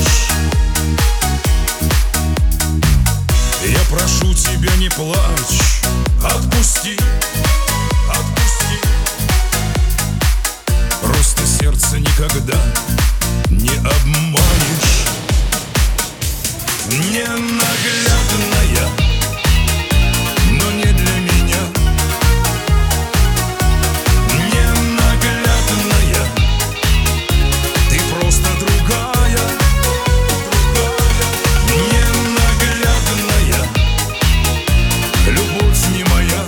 Я прошу тебя, не плачь, отпусти, отпусти. Просто сердце никогда не обманешь. Ненаглядная, но не для меня. Ненаглядная, ты просто другая, другая. Ненаглядная, любовь не моя.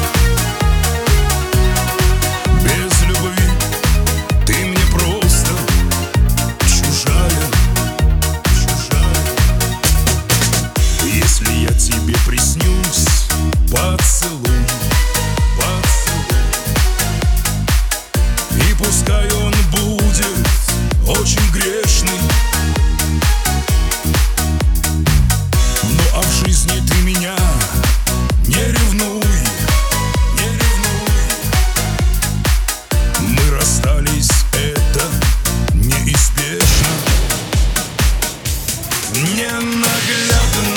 Без любви ты мне просто чужая, чужая. Если я тебе приснюсь, поцелуй, поцелуй. И пускай он будет очень грешный, ну а в жизни ты меня не ревнуй, не ревнуй. Мы расстались, это неизбежно. Ненаглядно.